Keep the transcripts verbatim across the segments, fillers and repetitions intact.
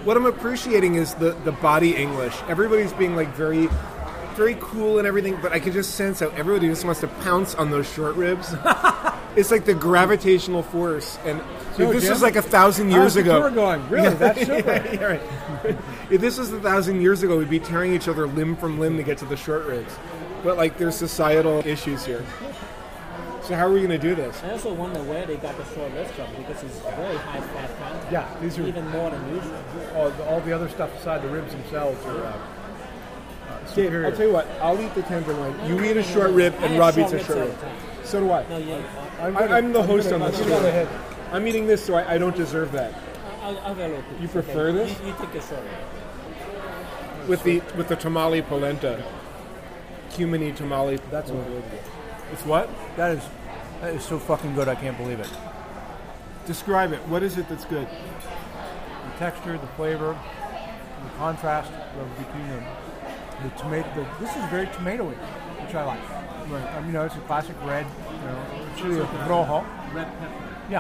what I'm appreciating is the, the body English. Everybody's being like very, very cool and everything, but I can just sense how everybody just wants to pounce on those short ribs. It's like the gravitational force, and So, if this Jim, was like a thousand years how's the ago. tour going? Really? That's super. Yeah, yeah, right. If this was a thousand years ago, we'd be tearing each other limb from limb to get to the short ribs. But like, there's societal issues here. So how are we going to do this? I also wonder where they got the short ribs from because it's very high fat content. Yeah, these are even more than usual. all, all the other stuff beside the ribs themselves are uh, uh, Dave, superior. I'll tell you what. I'll eat the tenderloin. No, You no, eat no, a no, short no. rib, I and have Rob short eats a ribs short all rib. the time. So do I. No, yeah. I'm I, gonna- I'm the I'm host gonna- on this I'm show. gonna head- I'm eating this, so I, I don't deserve that. I'll, I'll get a little piece. You prefer Okay. this? You, you take a short rib. With the with the tamale polenta, cumini tamale. That's unbelievable. It's what? That is that is so fucking good. I can't believe it. Describe it. What is it that's good? The texture, the flavor, the contrast of between the the tomato. The, this is very tomatoey, which I like. Right. Um, you know, it's a classic red. You know, chili rojo. Red pepper, Yeah.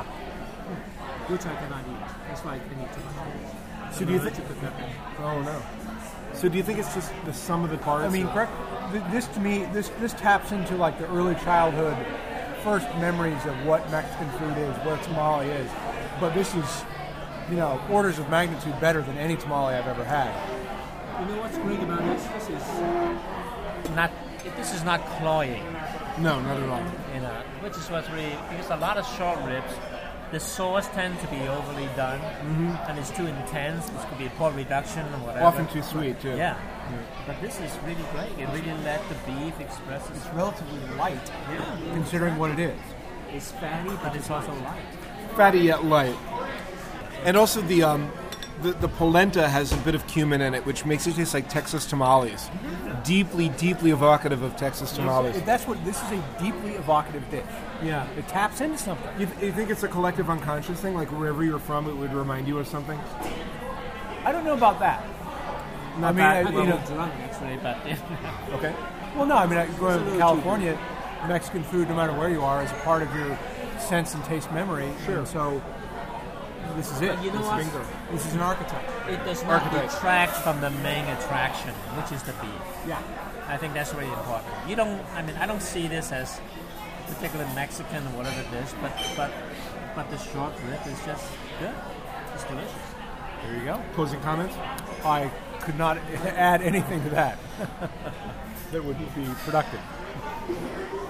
which I cannot eat. That's why I can eat too much. So do you think? pepper. Oh no. So do you think it's just the sum of the parts? I mean, correct. th- This to me, this this taps into like the early childhood, first memories of what Mexican food is, what a tamale is. But this is, you know, orders of magnitude better than any tamale I've ever had. You know what's great about this? This is not. This is not cloying. No, not at all. You know, which is what's really because a lot of short ribs, the sauce tends to be overly done, mm-hmm. and it's too intense. This could be a pork reduction or whatever. Often too sweet too. Yeah. But this is really great. It really let the beef express its. It's relatively light, Yeah. considering what it is. It's fatty, but it's also light. Fatty yet light. And also the um, the, the polenta has a bit of cumin in it, which makes it taste like Texas tamales. Deeply, deeply evocative of Texas tamales. It- That's what this is a deeply evocative dish. Yeah. It taps into something. You, th- you think it's a collective unconscious thing? Like wherever you're from, it would remind you of something? I don't know about that. Not I mean, that I- I'm you a know, little drunk actually, but okay. well, no, I mean, I- It's a going little to California, Mexican food, no matter where you are, is a part of your sense and taste memory. Sure. And so this is it. But you know this, what? is, this is an archetype. it does not Archetype. detract from the main attraction, which is the beef. Yeah. I think that's really important. You don't. I mean, I don't see this as particularly Mexican or whatever it is, but but but the short rib is just good. It's delicious. There you go. Closing comments? I could not add anything to that that would be productive.